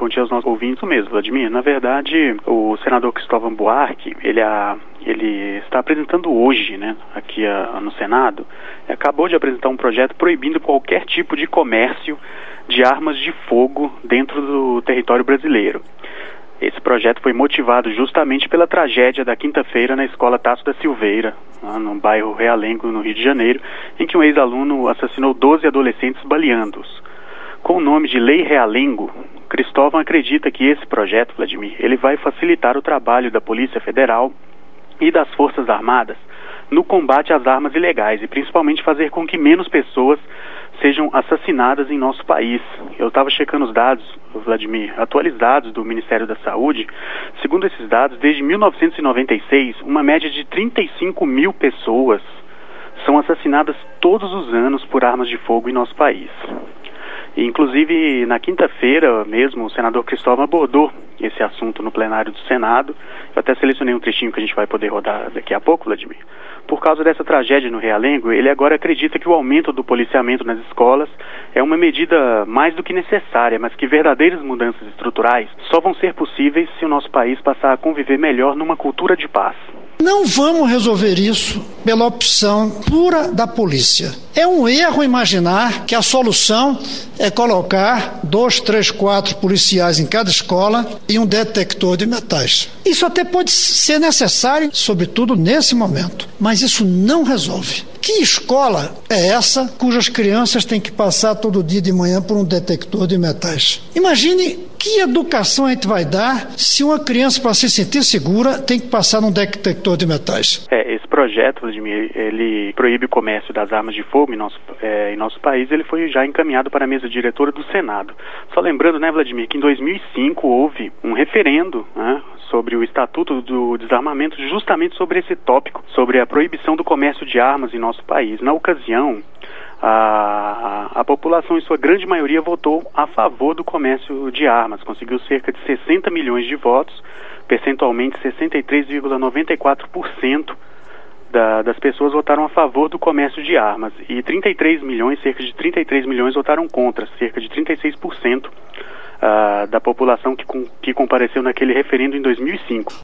bom dia aos nossos ouvintes mesmo, Vladimir. Na verdade, o senador Cristóvão Buarque, ele está apresentando hoje, né, aqui no Senado, acabou de apresentar um projeto proibindo qualquer tipo de comércio de armas de fogo dentro do território brasileiro. Esse projeto foi motivado justamente pela tragédia da quinta-feira na escola Tasso da Silveira, no bairro Realengo, no Rio de Janeiro, em que um ex-aluno assassinou 12 adolescentes baleando-os. Com o nome de Lei Realengo, Cristóvão acredita que esse projeto, Vladimir, ele vai facilitar o trabalho da Polícia Federal e das Forças Armadas no combate às armas ilegais e principalmente fazer com que menos pessoas sejam assassinadas em nosso país. Eu estava checando os dados, Vladimir, atualizados do Ministério da Saúde. Segundo esses dados, desde 1996, uma média de 35 mil pessoas são assassinadas todos os anos por armas de fogo em nosso país. E, inclusive, na quinta-feira mesmo, o senador Cristóvão abordou esse assunto no plenário do Senado. Eu até selecionei um trechinho que a gente vai poder rodar daqui a pouco, Vladimir. Por causa dessa tragédia no Realengo, ele agora acredita que o aumento do policiamento nas escolas é uma medida mais do que necessária, mas que verdadeiras mudanças estruturais só vão ser possíveis se o nosso país passar a conviver melhor numa cultura de paz. Não vamos resolver isso pela opção pura da polícia. É um erro imaginar que a solução é colocar 2, 3, 4 policiais em cada escola e um detector de metais. Isso até pode ser necessário, sobretudo nesse momento, mas isso não resolve. Que escola é essa cujas crianças têm que passar todo dia de manhã por um detector de metais? Imagine que educação a gente vai dar se uma criança, para se sentir segura, tem que passar num detector de metais? Esse projeto, Vladimir, ele proíbe o comércio das armas de fogo em nosso país. Ele foi já encaminhado para a mesa diretora do Senado. Só lembrando, né, Vladimir, que em 2005 houve um referendo, né, sobre o Estatuto do Desarmamento, justamente sobre esse tópico, sobre a proibição do comércio de armas em nosso país. Na ocasião, a população, em sua grande maioria, votou a favor do comércio de armas. Conseguiu cerca de 60 milhões de votos, percentualmente 63,94% das pessoas votaram a favor do comércio de armas. E 33 milhões, cerca de 33 milhões votaram contra, cerca de 36% da população que compareceu naquele referendo em 2005.